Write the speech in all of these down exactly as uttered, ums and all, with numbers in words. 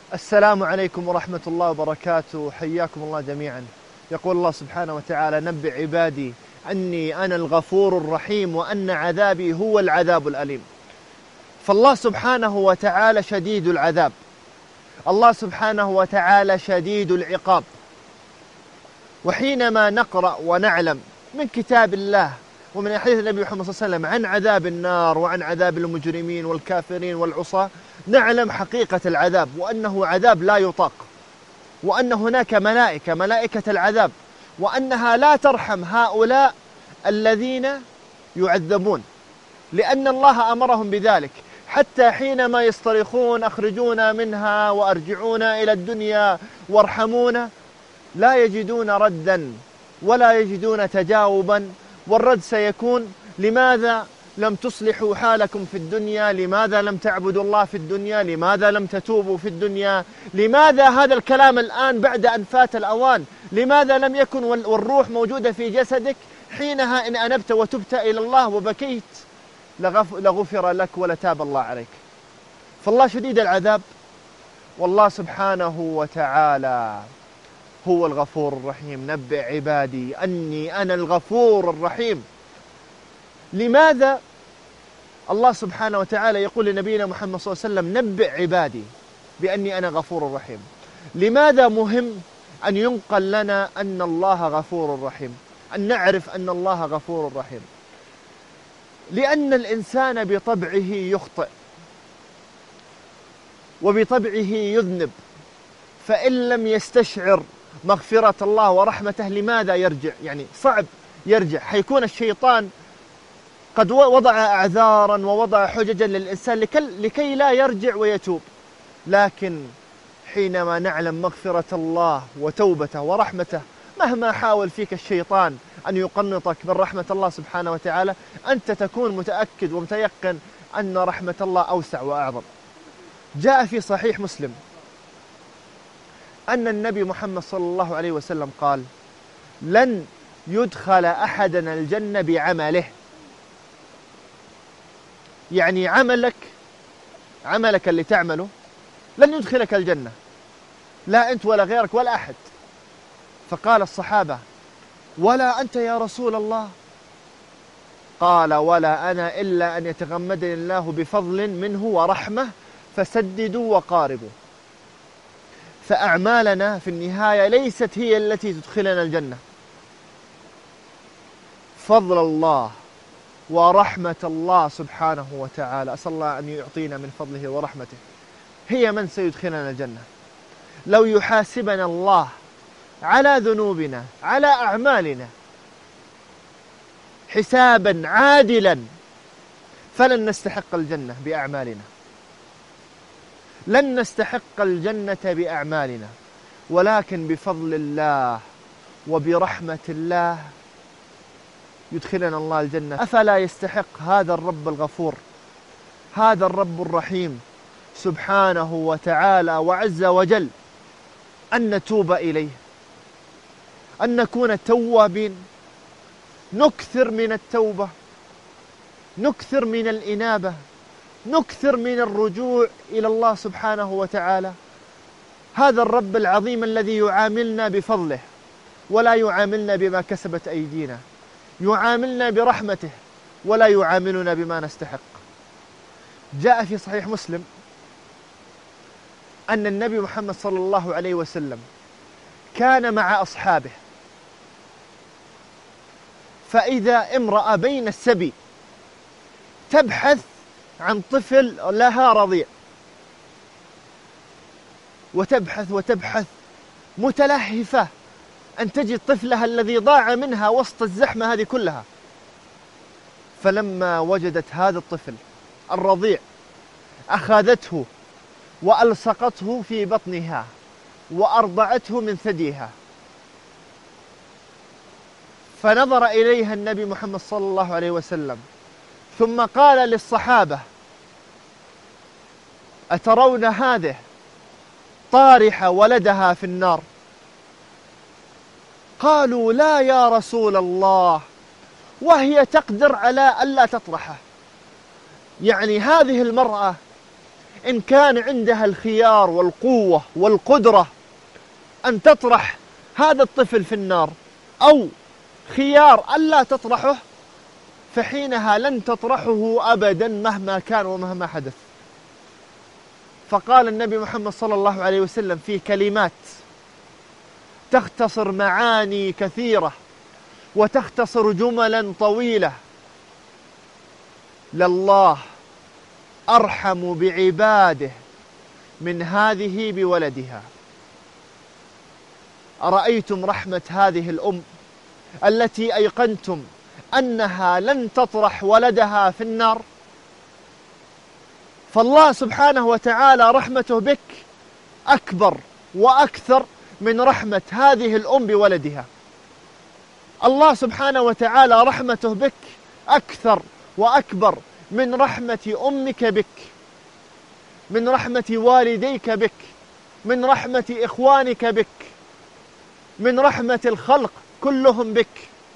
السلام عليكم ورحمة الله وبركاته، حياكم الله جميعا. يقول الله سبحانه وتعالى: نبئ عبادي أني أنا الغفور الرحيم وأن عذابي هو العذاب الأليم. فالله سبحانه وتعالى شديد العذاب، الله سبحانه وتعالى شديد العقاب. وحينما نقرأ ونعلم من كتاب الله ومن حديث النبي محمد صلى الله عليه وسلم عن عذاب النار وعن عذاب المجرمين والكافرين والعصاة، نعلم حقيقة العذاب وأنه عذاب لا يطاق، وأن هناك ملائكة ملائكة العذاب، وأنها لا ترحم هؤلاء الذين يعذبون، لأن الله أمرهم بذلك. حتى حينما يصطرخون: أخرجونا منها وأرجعونا إلى الدنيا وارحمونا، لا يجدون ردا ولا يجدون تجاوبا، والرد سيكون: لماذا لم تصلحوا حالكم في الدنيا؟ لماذا لم تعبدوا الله في الدنيا؟ لماذا لم تتوبوا في الدنيا؟ لماذا هذا الكلام الآن بعد أن فات الأوان؟ لماذا لم يكن والروح موجودة في جسدك حينها إن أنبت وتبت إلى الله وبكيت لغفر لك ولتاب الله عليك؟ فالله شديد العذاب، والله سبحانه وتعالى هو الغفور الرحيم. نبئ عبادي أني أنا الغفور الرحيم. لماذا الله سبحانه وتعالى يقول لنبينا محمد صلى الله عليه وسلم: نبئ عبادي بأني أنا غفور رحيم؟ لماذا مهم أن ينقل لنا أن الله غفور رحيم، أن نعرف أن الله غفور رحيم؟ لأن الإنسان بطبعه يخطئ وبطبعه يذنب، فإن لم يستشعر مغفرة الله ورحمته لماذا يرجع؟ يعني صعب يرجع، حيكون الشيطان قد وضع أعذارا ووضع حججا للإنسان لكي لا يرجع ويتوب. لكن حينما نعلم مغفرة الله وتوبته ورحمته، مهما حاول فيك الشيطان أن يقنطك من رحمة الله سبحانه وتعالى، أنت تكون متأكد ومتيقن أن رحمة الله أوسع وأعظم. جاء في صحيح مسلم أن النبي محمد صلى الله عليه وسلم قال: لن يدخل أحدنا الجنة بعمله. يعني عملك عملك اللي تعمله لن يدخلك الجنة، لا أنت ولا غيرك ولا أحد. فقال الصحابة: ولا أنت يا رسول الله؟ قال: ولا أنا إلا أن يتغمدني الله بفضل منه ورحمة فسددوا وقاربوا. فأعمالنا في النهاية ليست هي التي تدخلنا الجنة، فضل الله ورحمة الله سبحانه وتعالى، أسأل الله أن يعطينا من فضله ورحمته، هي من سيدخلنا الجنة. لو يحاسبنا الله على ذنوبنا على أعمالنا حسابا عادلا فلن نستحق الجنة بأعمالنا، لن نستحق الجنة بأعمالنا، ولكن بفضل الله وبرحمة الله يدخلنا الله الجنة. أفلا يستحق هذا الرب الغفور، هذا الرب الرحيم سبحانه وتعالى وعز وجل أن نتوب إليه، أن نكون توابين، نكثر من التوبة، نكثر من الإنابة، نكثر من الرجوع إلى الله سبحانه وتعالى. هذا الرب العظيم الذي يعاملنا بفضله ولا يعاملنا بما كسبت أيدينا، يعاملنا برحمته ولا يعاملنا بما نستحق. جاء في صحيح مسلم أن النبي محمد صلى الله عليه وسلم كان مع أصحابه، فإذا امرأة بين السبي تبحث عن طفل لها رضيع، وتبحث وتبحث متلهفة أن تجد طفلها الذي ضاع منها وسط الزحمة هذه كلها. فلما وجدت هذا الطفل الرضيع أخذته وألصقته في بطنها وأرضعته من ثديها. فنظر إليها النبي محمد صلى الله عليه وسلم ثم قال للصحابة: أترون هذه طارح ولدها في النار؟ قالوا: لا يا رسول الله، وهي تقدر على ألا تطرحه. يعني هذه المرأة إن كان عندها الخيار والقوة والقدرة أن تطرح هذا الطفل في النار، أو خيار ألا تطرحه، فحينها لن تطرحه أبدا مهما كان ومهما حدث. فقال النبي محمد صلى الله عليه وسلم في كلمات تختصر معاني كثيرة وتختصر جملا طويلة: لله أرحم بعباده من هذه بولدها. أرأيتم رحمة هذه الأم التي أيقنتم أنها لن تطرح ولدها في النار؟ فالله سبحانه وتعالى رحمته بك أكبر وأكثر من رحمة هذه الأم بولدها. الله سبحانه وتعالى رحمته بك أكثر وأكبر من رحمة أمك بك، من رحمة والديك بك، من رحمة إخوانك بك، من رحمة الخلق كلهم بك.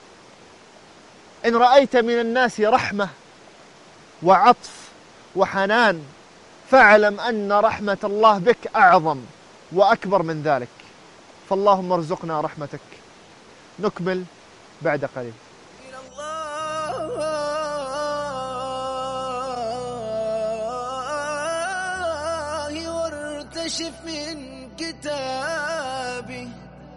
إن رأيت من الناس رحمة وعطف وحنان فاعلم أن رحمة الله بك أعظم وأكبر من ذلك. فاللهم ارزقنا رحمتك. نكمل بعد قليل. إلى الله وارتشف من كتابه.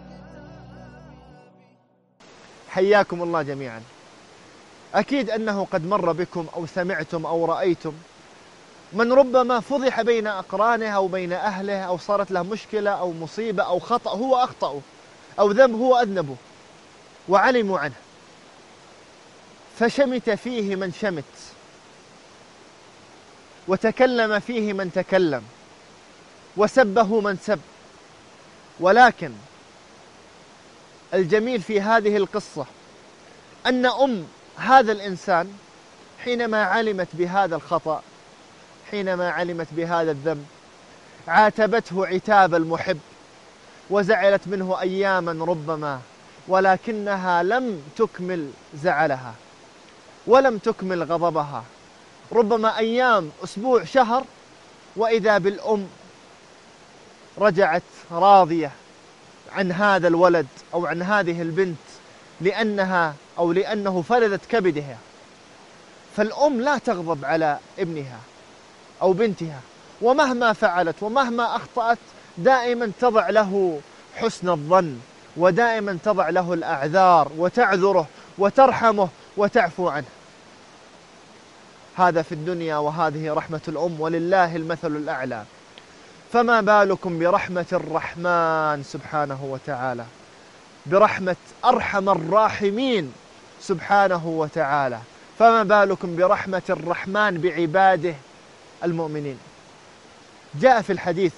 حياكم الله جميعا. أكيد أنه قد مر بكم أو سمعتم أو رأيتم من ربما فضح بين أقرانه أو بين أهله، أو صارت له مشكلة أو مصيبة أو خطأ هو أخطأه أو ذنب هو أذنبه وعلموا عنه، فشمت فيه من شمت وتكلم فيه من تكلم وسبه من سب. ولكن الجميل في هذه القصة أن أم هذا الإنسان حينما علمت بهذا الخطأ، حينما علمت بهذا الذنب، عاتبته عتاب المحب وزعلت منه أياما ربما، ولكنها لم تكمل زعلها ولم تكمل غضبها، ربما أيام، أسبوع، شهر، وإذا بالأم رجعت راضية عن هذا الولد أو عن هذه البنت لأنها أو لأنه فلذت كبدها. فالأم لا تغضب على ابنها أو بنتها، ومهما فعلت ومهما أخطأت دائما تضع له حسن الظن، ودائما تضع له الأعذار وتعذره وترحمه وتعفو عنه. هذا في الدنيا، وهذه رحمة الأم، ولله المثل الأعلى. فما بالكم برحمة الرحمن سبحانه وتعالى، برحمة أرحم الراحمين سبحانه وتعالى، فما بالكم برحمة الرحمن بعباده المؤمنين. جاء في الحديث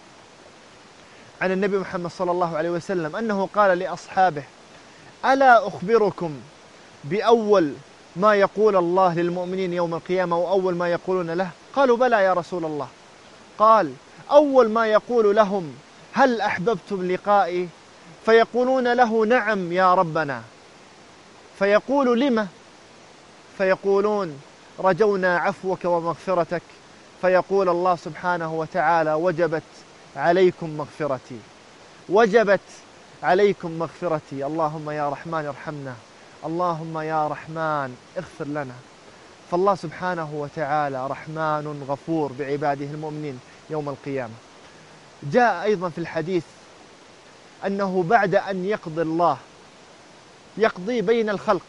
عن النبي محمد صلى الله عليه وسلم أنه قال لأصحابه: ألا أخبركم بأول ما يقول الله للمؤمنين يوم القيامة وأول ما يقولون له؟ قالوا: بلى يا رسول الله. قال: أول ما يقول لهم: هل أحببتم لقائي؟ فيقولون له: نعم يا ربنا. فيقول: لم؟ فيقولون: رجونا عفوك ومغفرتك. فيقول الله سبحانه وتعالى: وجبت عليكم مغفرتي، وجبت عليكم مغفرتي. اللهم يا رحمن ارحمنا، اللهم يا رحمن اغفر لنا. فالله سبحانه وتعالى رحمن غفور بعباده المؤمنين يوم القيامة. جاء أيضا في الحديث أنه بعد أن يقضي الله يقضي بين الخلق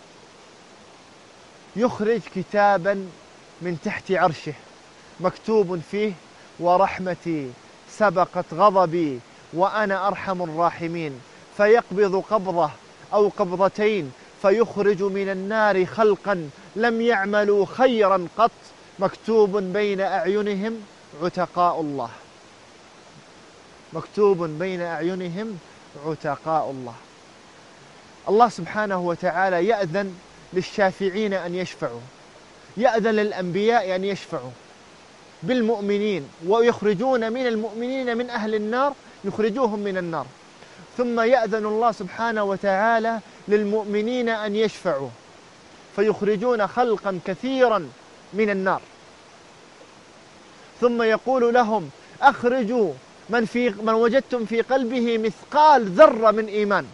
يخرج كتابا من تحت عرشه مكتوب فيه: ورحمتي سبقت غضبي وأنا أرحم الراحمين. فيقبض قبضة أو قبضتين فيخرج من النار خلقا لم يعملوا خيرا قط، مكتوب بين أعينهم عتقاء الله، مكتوب بين أعينهم عتقاء الله. الله سبحانه وتعالى يأذن للشافعين أن يشفعوا، يأذن للأنبياء أن يشفعوا بالمؤمنين، ويخرجون من المؤمنين من أهل النار يخرجوهم من النار. ثم يأذن الله سبحانه وتعالى للمؤمنين أن يشفعوا فيخرجون خلقا كثيرا من النار. ثم يقول لهم أخرجوا من, في من وجدتم في قلبه مثقال ذرة من إيمان،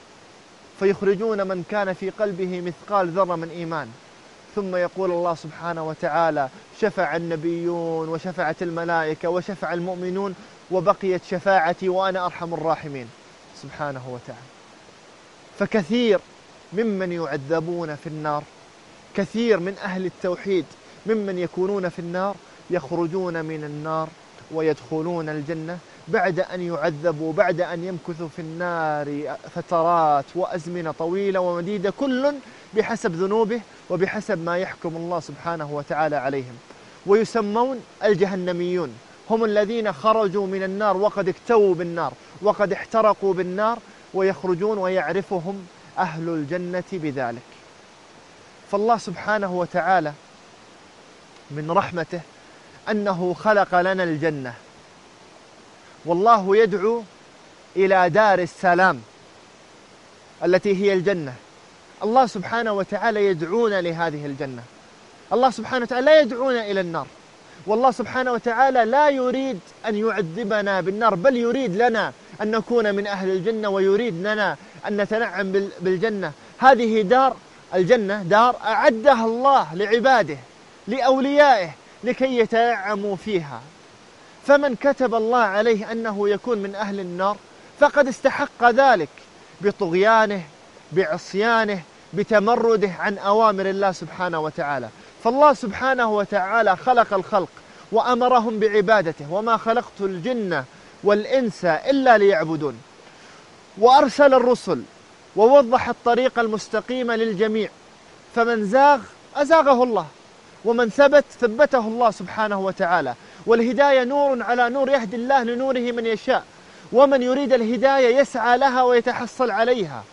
فيخرجون من كان في قلبه مثقال ذرة من إيمان. ثم يقول الله سبحانه وتعالى شفع النبيون وشفعت الملائكة وشفع المؤمنون وبقيت شفاعتي وأنا أرحم الراحمين سبحانه وتعالى. فكثير ممن يعذبون في النار، كثير من أهل التوحيد ممن يكونون في النار يخرجون من النار ويدخلون الجنة بعد أن يعذبوا، بعد أن يمكثوا في النار فترات وأزمنة طويلة ومديدة، كل بحسب ذنوبه وبحسب ما يحكم الله سبحانه وتعالى عليهم. ويسمون الجهنميون، هم الذين خرجوا من النار وقد اكتووا بالنار وقد احترقوا بالنار، ويخرجون ويعرفهم أهل الجنة بذلك. فالله سبحانه وتعالى من رحمته أنه خلق لنا الجنة، والله يدعو إلى دار السلام التي هي الجنة. الله سبحانه وتعالى يدعونا لهذه الجنة، الله سبحانه وتعالى لا يدعونا إلى النار، والله سبحانه وتعالى لا يريد أن يعذبنا بالنار، بل يريد لنا أن نكون من أهل الجنة ويريد لنا أن نتنعم بالجنة. هذه دار الجنة دار أعدها الله لعباده لأوليائه لكي يتنعموا فيها. فمن كتب الله عليه أنه يكون من أهل النار فقد استحق ذلك بطغيانه بعصيانه بتمرده عن أوامر الله سبحانه وتعالى. فالله سبحانه وتعالى خلق الخلق وأمرهم بعبادته، وما خلقت الجن والإنس إلا ليعبدون، وأرسل الرسل ووضح الطريق المستقيم للجميع، فمن زاغ أزاغه الله ومن ثبت ثبته الله سبحانه وتعالى. والهداية نور على نور، يهدي الله لنوره من يشاء، ومن يريد الهداية يسعى لها ويتحصل عليها.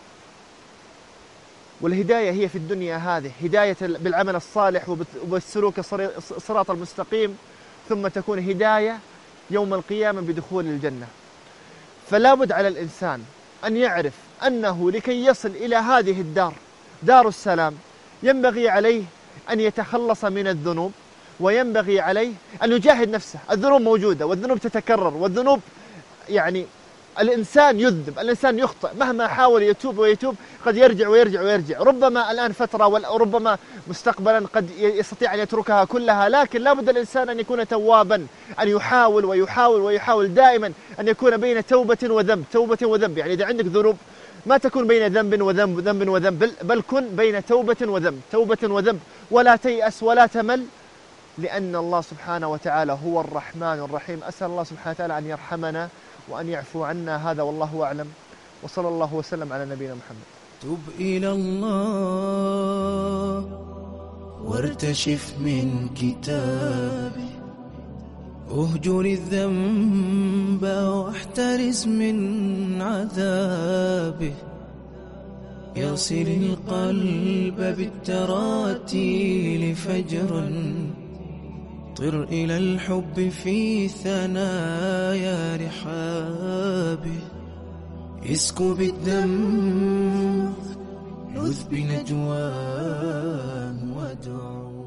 والهداية هي في الدنيا هذه هداية بالعمل الصالح وبالسلوك الصراط المستقيم، ثم تكون هداية يوم القيامة بدخول الجنة. فلا بد على الإنسان أن يعرف أنه لكي يصل إلى هذه الدار دار السلام ينبغي عليه أن يتخلص من الذنوب، وينبغي عليه أن يجاهد نفسه. الذنوب موجودة والذنوب تتكرر، والذنوب يعني الإنسان يذنب، الإنسان يخطئ، مهما حاول يتوب ويتوب قد يرجع ويرجع ويرجع، ربما الآن فترة وربما مستقبلا قد يستطيع أن يتركها كلها، لكن لا بد الإنسان أن يكون توابا، أن يحاول ويحاول ويحاول دائما أن يكون بين توبة وذنب، توبة وذنب. يعني إذا عندك ذنوب ما تكون بين ذنب وذنب ذنب وذنب، بل كن بين توبة وذنب، توبة وذنب، ولا تيأس ولا تمل، لأن الله سبحانه وتعالى هو الرحمن الرحيم. أسأل الله سبحانه وتعالى أن يرحمنا وأن يعفو عنا. هذا والله أعلم، وصلى الله وسلم على نبينا محمد. تب إلى الله وارتشف من كتابه، اهجر الذنب واحترس من عذابه، يصل القلب بالتراتيل فجرا، طر إلى الحب في ثنايا رحابه، اسكب الذنب لذ بنجواه وادعو